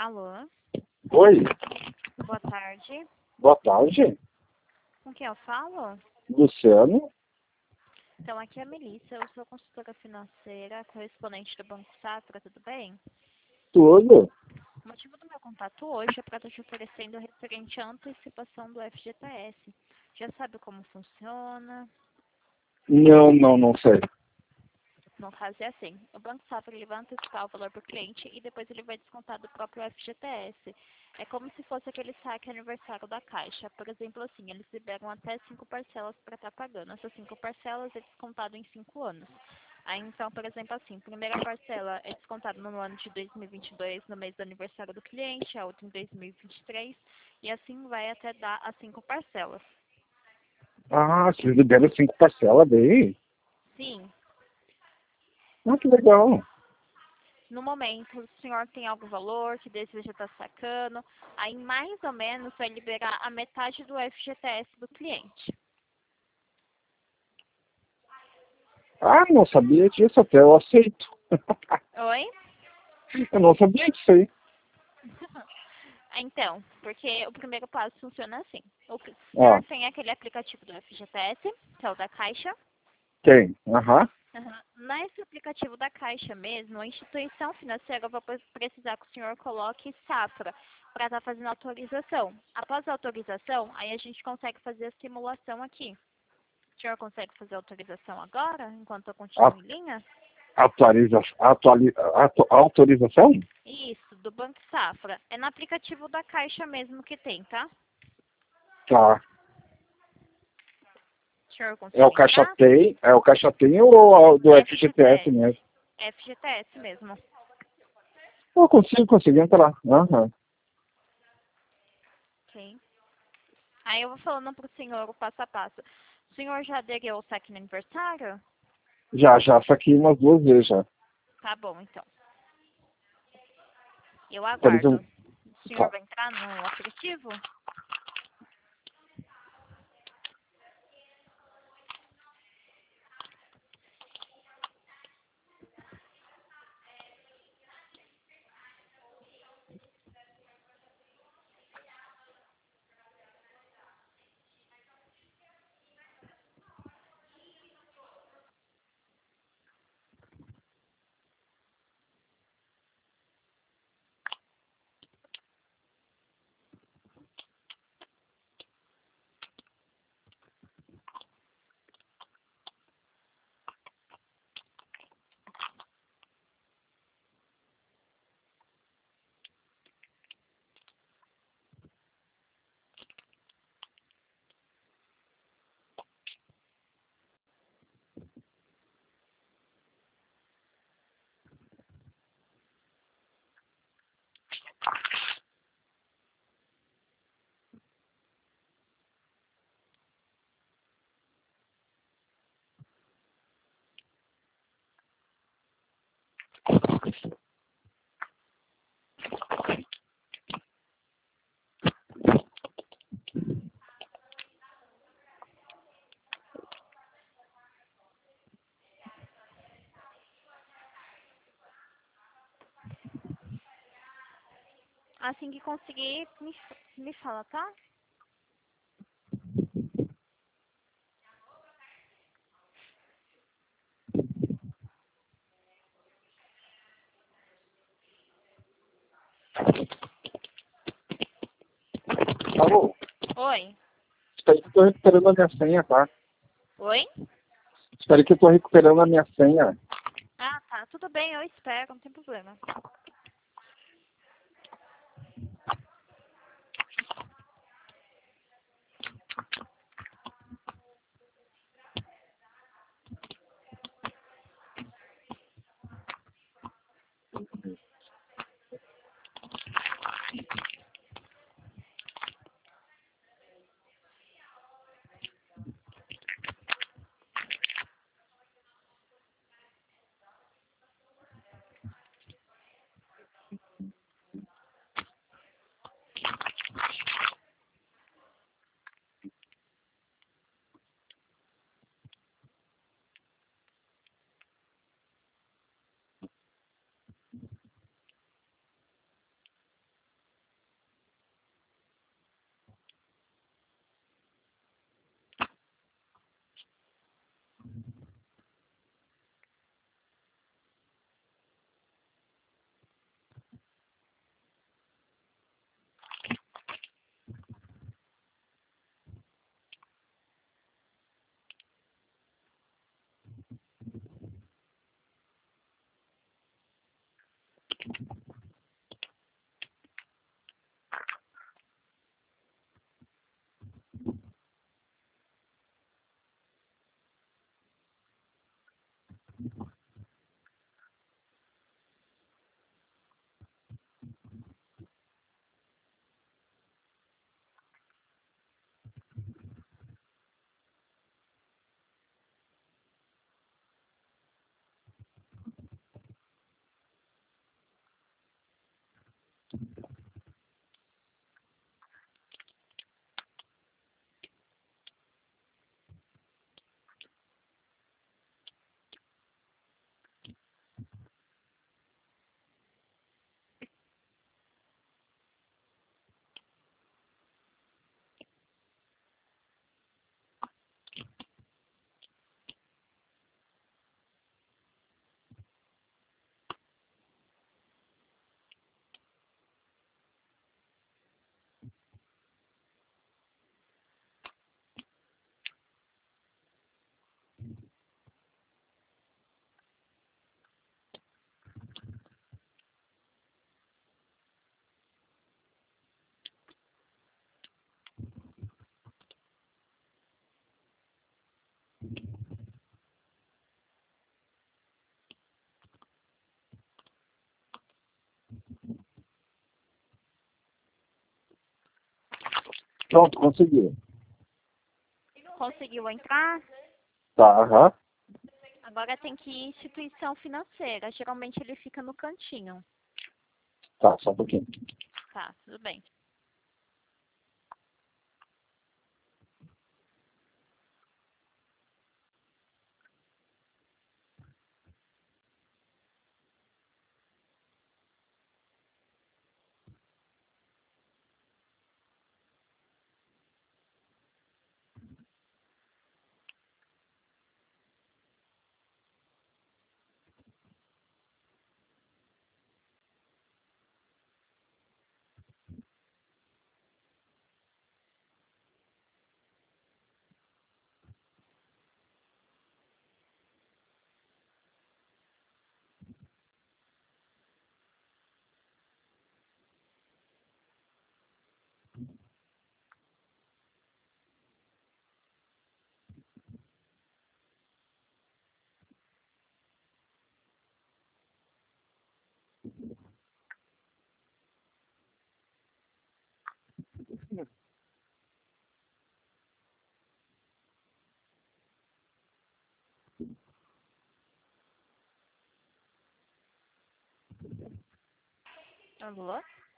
Alô, Oi, boa tarde. boa tarde. Com quem eu falo? Luciano? Então, aqui é a Melissa, eu sou consultora financeira, correspondente do Banco Safra, tudo bem? Tudo? O motivo do meu contato hoje é para estar te oferecendo referente à antecipação do FGTS. Já sabe como funciona? Não sei. No caso é assim, o Banco Safra ele vai antecipar o valor para o cliente e depois ele vai descontar do próprio FGTS. É como se fosse aquele saque aniversário da Caixa. Por exemplo, assim, eles liberam até 5 parcelas para estar pagando. Essas 5 parcelas é descontado em 5 anos. Aí, então, por exemplo, assim, primeira parcela é descontada no ano de 2022, no mês do aniversário do cliente, a outra em 2023, e assim vai até dar as 5 parcelas. Ah, vocês liberam 5 parcelas daí? Sim. Ah, que legal. No momento, o senhor tem algum valor que deseja estar sacando, aí mais ou menos vai liberar a metade do FGTS do cliente. Ah, não sabia disso, até eu aceito. Oi? Eu não sabia disso aí. Então, porque o primeiro passo funciona assim. O Ó, senhor tem aquele aplicativo do FGTS, que é o da Caixa. tem. Aham. Uhum. Nesse aplicativo da Caixa mesmo, a instituição financeira vai precisar que o senhor coloque Safra para estar fazendo autorização. Após a autorização, aí a gente consegue fazer a simulação aqui. O senhor consegue fazer a autorização agora, enquanto eu continuo A- em linha? Autorização? Isso, do Banco Safra. É no aplicativo da Caixa mesmo que tem, tá? Tá. O senhor É o consegue Caixa entrar? Tem? É o Caixa Tem ou do FGTS FGTS. mesmo? FGTS mesmo. Eu consigo entrar. Aham. Ok. Aí eu vou falando pro senhor o passo a passo. O senhor já aderiu ao saque no aniversário? Já saquei umas 2 vezes já. Tá bom, então. Eu Por exemplo, aguardo. O senhor tá. vai entrar no aplicativo? Assim que conseguir, me fala, tá? Alô? Oi? Espera que eu tô recuperando a minha senha, tá? Oi? Espera que eu tô recuperando a minha senha. Ah, tá. Tudo bem, eu espero, não tem problema. Pronto, consegui. Conseguiu entrar? Tá, aham. Agora tem que ir em instituição financeira. Geralmente ele fica no cantinho. Tá, só um pouquinho. Tá, tudo bem. Alô?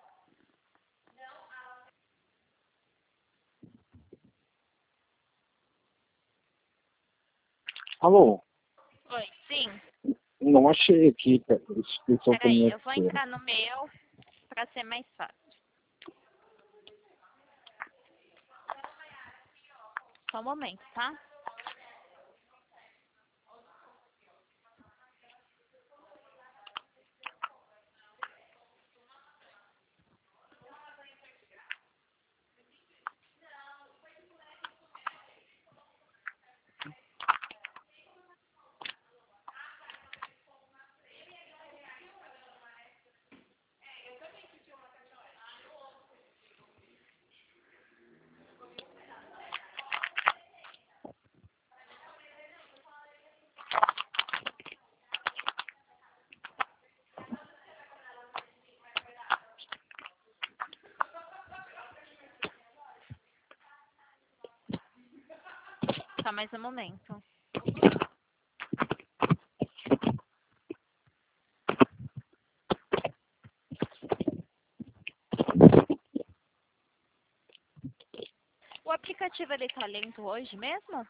Alô? Oi, sim. Não achei aqui, cara. Instituição Peraí, eu vou financeira. entrar no meu para ser mais fácil. Só um momento, tá? Só mais um momento. O aplicativo ele tá lento hoje mesmo?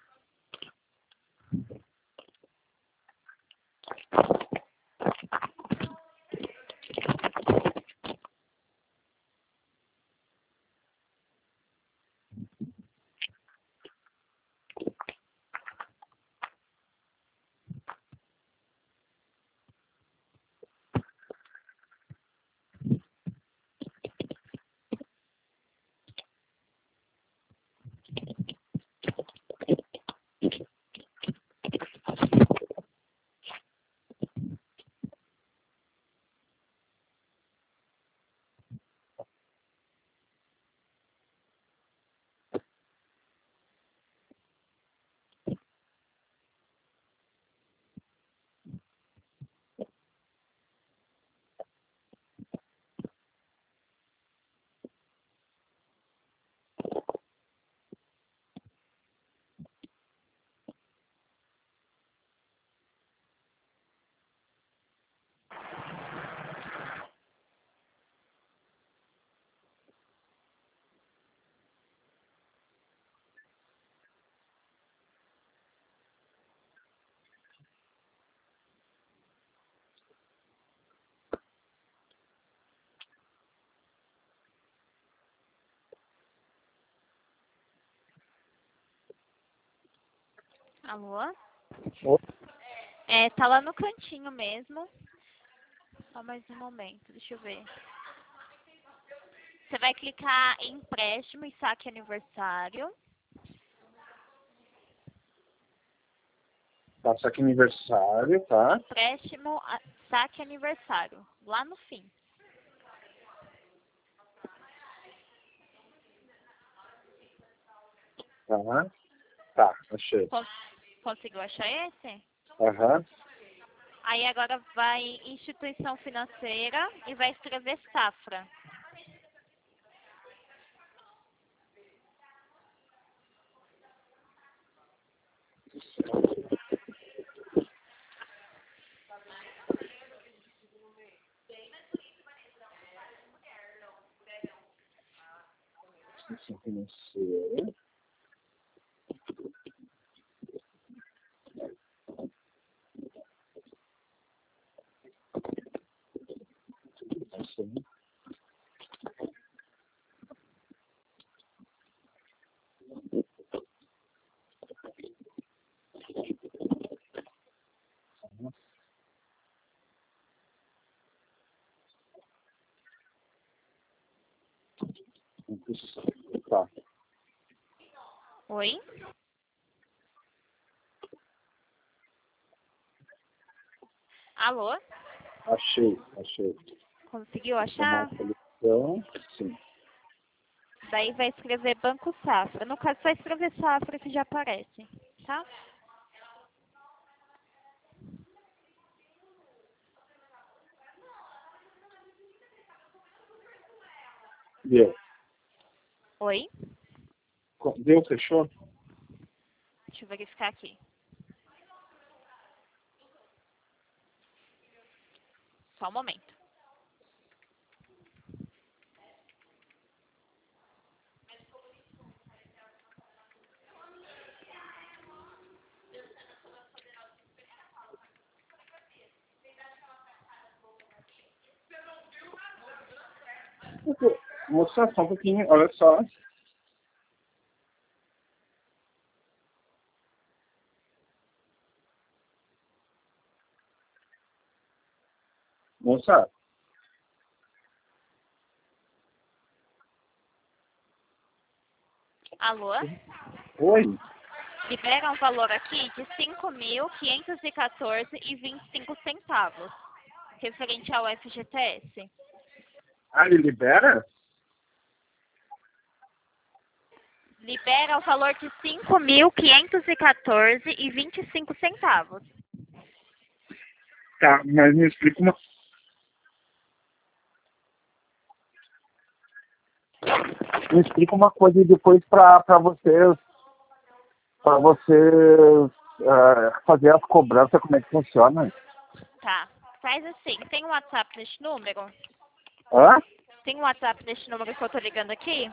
Alô? Oi? Tá lá no cantinho mesmo. Só mais um momento, deixa eu ver. Você vai clicar em empréstimo e saque aniversário. Tá, saque aniversário, tá? Empréstimo, saque aniversário. Lá no fim. Tá. Tá, achei. Conseguiu achar esse? Aham. Aí agora vai instituição financeira e vai escrever safra. Instituição financeira. Assim. Tá. Oi? Alô? Achei. Conseguiu Tomar achar? a seleção. Sim. Daí vai escrever Banco Safra. No caso, vai escrever Safra que já aparece, tá? Deu. Oi? Deu, fechou? Deixa eu verificar aqui. Só um momento. Moça, só um pouquinho, olha só. Moça, Alô? oi? Libera um valor aqui de 5.514,25 referente ao FGTS. Ah, ele libera? Libera o valor de 5.514,25. Tá, mas me explica uma coisa depois para vocês, fazer as cobranças, como é que funciona. Tá. Faz assim. Tem um WhatsApp neste número? Hã? Tem um WhatsApp neste número que eu tô ligando aqui?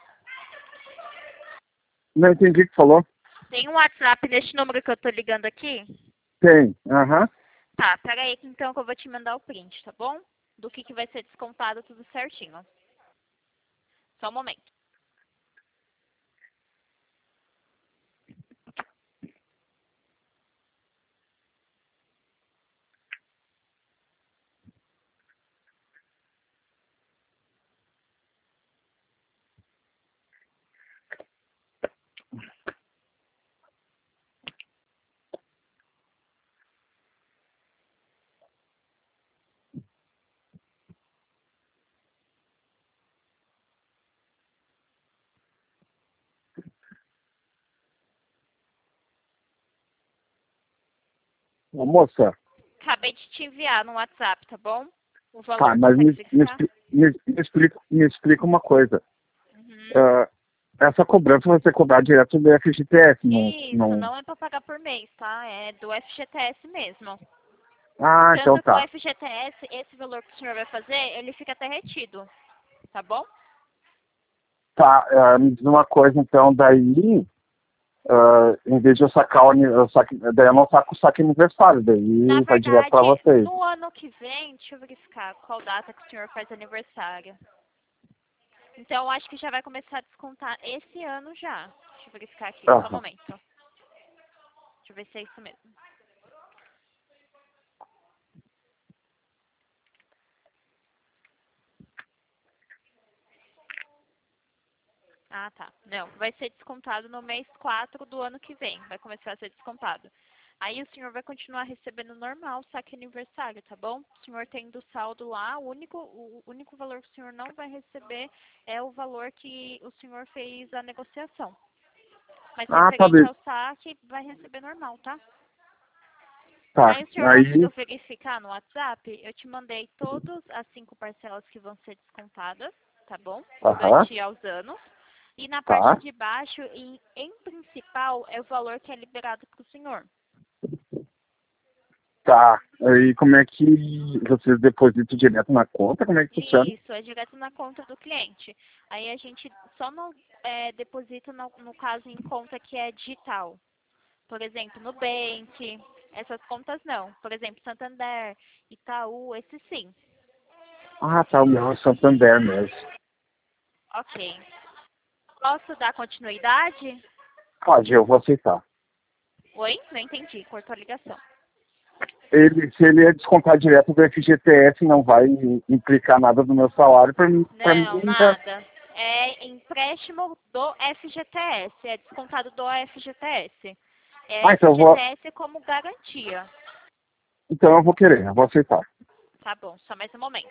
Não entendi o que falou. Tem um WhatsApp neste número que eu tô ligando aqui? Tem, aham. Tá, pera aí que então que eu vou te mandar o print, tá bom? Do que vai ser descontado tudo certinho. Só um momento. Ô, moça, Acabei de te enviar no WhatsApp, tá bom? O tá, valor, mas consegue verificar? me explica uma coisa. Uhum. Ah, essa cobrança vai ser cobrada direto do FGTS, não, Isso, não... não é pra pagar por mês, tá? É do FGTS mesmo. Ah, então Tanto que o tá. FGTS, esse valor que o senhor vai fazer, ele fica até retido, tá bom? Tá, me diz uma coisa, então, daí, em vez de eu sacar daí eu não saco o saque aniversário, Na daí vai direto pra verdade, vocês. no ano que vem, deixa eu verificar qual data que o senhor faz aniversário. Então, acho que já vai começar a descontar esse ano já. Deixa eu verificar aqui, só um Aham. momento. Deixa eu ver se é isso mesmo. Ah, tá. Não, vai ser descontado no mês 4 do ano que vem. Vai começar a ser descontado. Aí o senhor vai continuar recebendo normal o saque aniversário, tá bom? O senhor tendo saldo lá, o único valor que o senhor não vai receber é o valor que o senhor fez a negociação. Mas Ah, tá, referente ao saque, vai receber normal, tá? tá. Aí o senhor Aí, conseguiu verificar no WhatsApp? Eu te mandei todas as 5 parcelas que vão ser descontadas, tá bom? aham, Durante aos anos. E na parte tá, de baixo, em principal, é o valor que é liberado para o senhor. tá. Aí como é que vocês depositam direto na conta? Como é que funciona? Isso, é direto na conta do cliente. Aí a gente só não deposita, no caso, em conta que é digital. Por exemplo, Nubank, essas contas não. Por exemplo, Santander, Itaú, esse sim. Ah, tá, o meu é Santander mesmo. Ok. Posso dar continuidade? Pode, eu vou aceitar. Oi? Não entendi, cortou a ligação. Se ele é descontar direto do FGTS, não vai implicar nada do meu salário, pra mim Não, ainda... nada. É empréstimo do FGTS, é descontado do FGTS. É Ah, FGTS como garantia. então eu vou querer, eu vou aceitar. Tá bom, só mais um momento.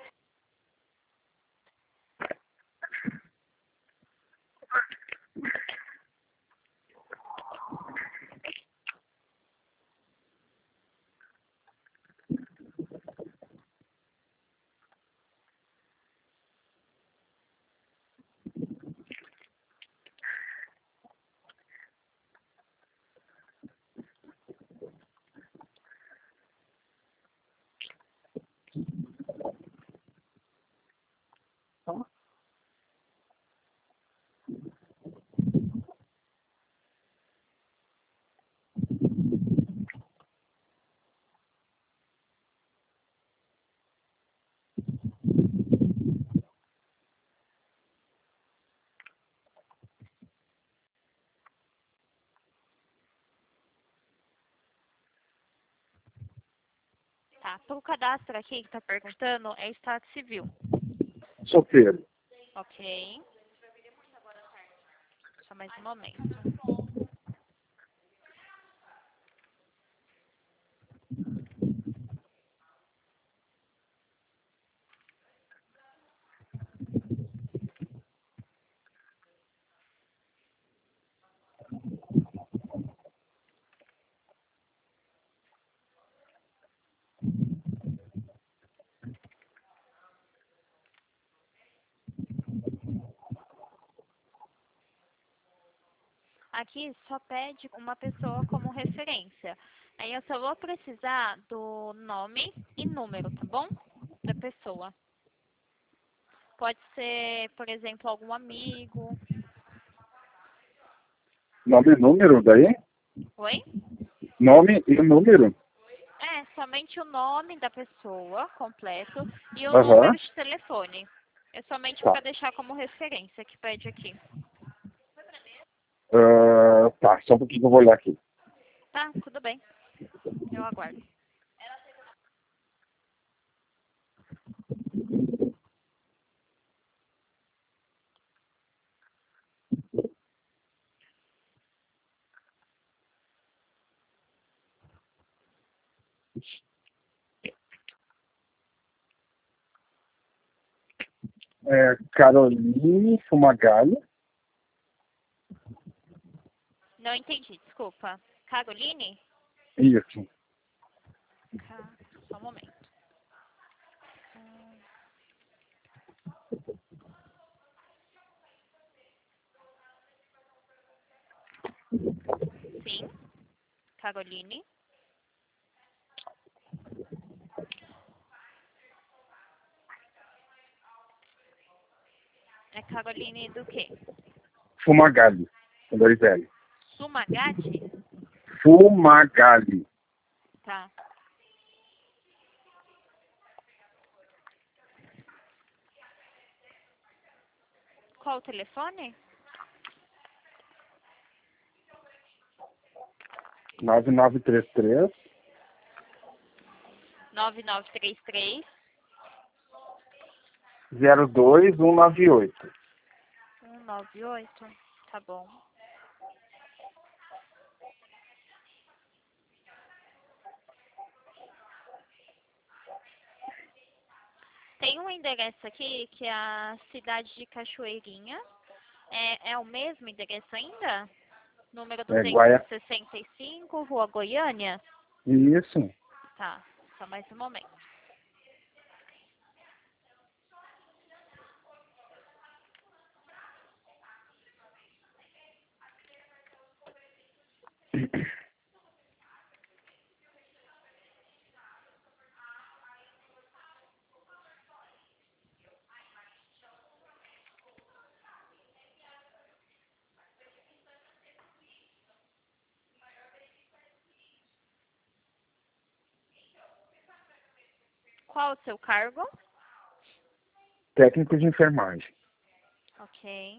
Tá, pro cadastro aqui que tá perguntando é Estado Civil. Solteiro. Ok, só mais um momento. Aqui só pede uma pessoa como referência. Aí eu só vou precisar do nome e número, tá bom? Da pessoa. Pode ser, por exemplo, algum amigo. Nome e número daí? Oi? Nome e número? É, somente o nome da pessoa completo e o Aham, número de telefone. É somente tá. para deixar como referência que pede aqui. Tá, só um pouquinho que eu vou olhar aqui. Tá, tudo bem. Eu aguardo. Caroline Fumagalli. Não entendi, desculpa. Caroline? Isso. Só um momento. Sim, Caroline. É Caroline do quê? Fumagalli. Com dois L. Sumagade? Fumagalli. Tá. Qual o telefone? 9933 9933 02198. 198. Tá bom. Tem um endereço aqui que é a cidade de Cachoeirinha. É o mesmo endereço ainda? Número É Guaia. 265, Rua Goiânia? Isso. Tá, só mais um momento. Qual o seu cargo? Técnico de enfermagem. Ok.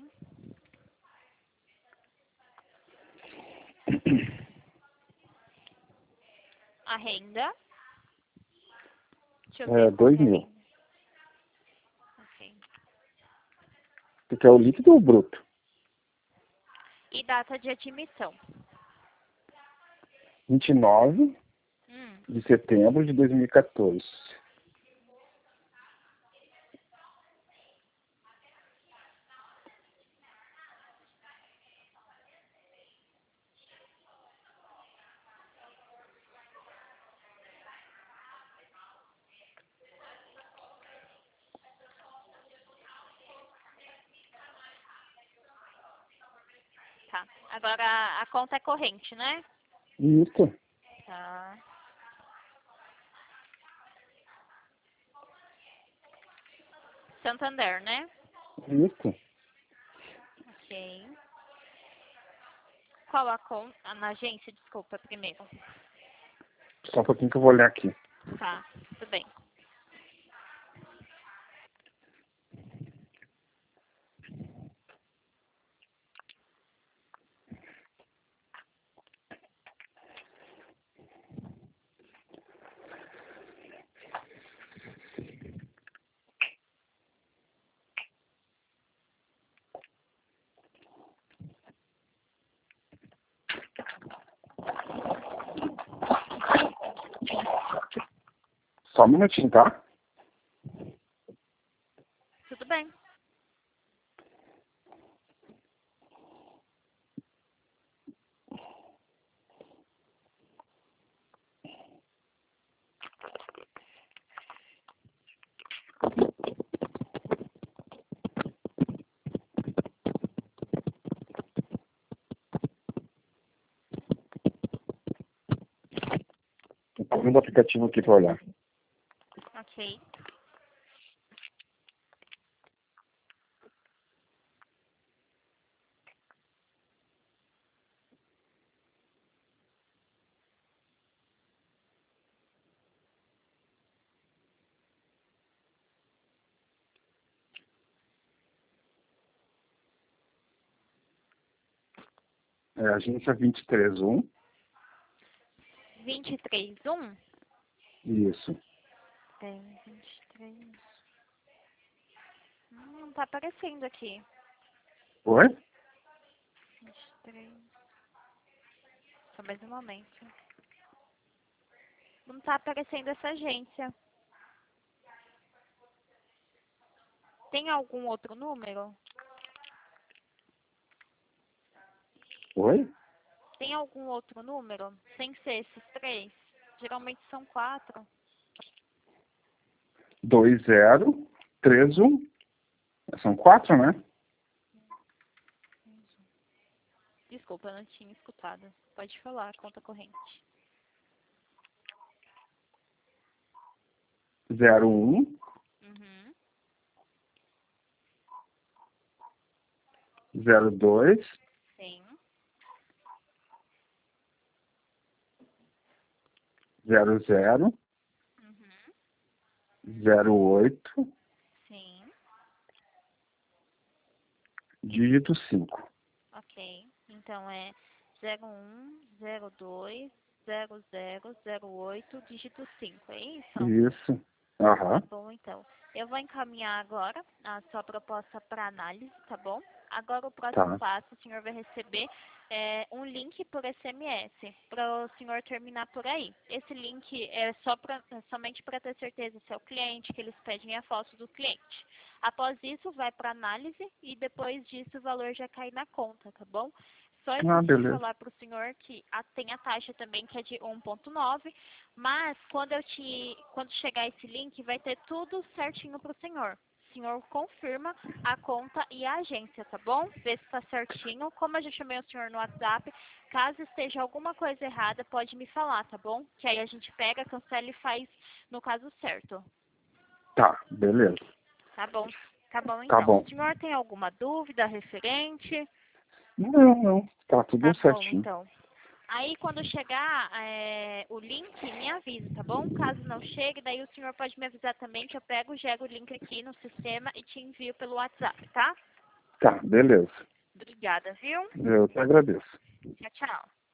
A renda? Deixa eu ver qual que é a 2.000. renda. Ok. Porque é o líquido ou o bruto? E data de admissão? 29 Hum, de setembro de 2014. tá. Agora a conta é corrente, né? Isso. Tá. Santander, né? Isso. Ok. Qual a conta? Na agência, desculpa, primeiro. Só um pouquinho que eu vou olhar aqui. Tá, tudo bem. Só um minutinho, tá? Tudo bem. Tô abrindo o aplicativo aqui pra olhar. Ok. É agência 231. 231? Isso. 23. Não tá aparecendo aqui. Oi? 23. Só mais um momento. Não tá aparecendo essa agência. Tem algum outro número? Oi? Tem algum outro número? Sem ser esses três? Geralmente são 4. 2031. São 4, né? Desculpa, eu não tinha escutado. Pode falar, conta corrente. 01 Uhum. 02 Sim. 00 Uhum. 08 Sim. dígito 5. Ok. Então é 01020008, dígito 5, é isso? Isso. Aham. Tá bom, então. Eu vou encaminhar agora a sua proposta para análise, tá bom? Agora o próximo Tá. passo, o senhor vai receber um link por SMS para o senhor terminar por aí. Esse link é somente para ter certeza se é o cliente, que eles pedem a foto do cliente. Após isso, vai para análise e depois disso o valor já cai na conta, tá bom? Só Ah, esqueci de beleza. falar para o senhor que tem a taxa também que é de 1,9, mas quando chegar esse link vai ter tudo certinho para o senhor. O senhor confirma a conta e a agência, tá bom? Vê se está certinho. Como eu já chamei o senhor no WhatsApp, caso esteja alguma coisa errada, pode me falar, tá bom? Que aí a gente pega, cancela e faz no caso certo. Tá, beleza. Tá bom? Tá bom Tá então. bom. O senhor tem alguma dúvida referente? Não, não. Tá Tá tudo bom, certinho. então. Aí, quando chegar o link, me avisa, tá bom? Caso não chegue, daí o senhor pode me avisar também que eu gero o link aqui no sistema e te envio pelo WhatsApp, tá? Tá, beleza. Obrigada, viu? Eu que agradeço. Tchau, tchau.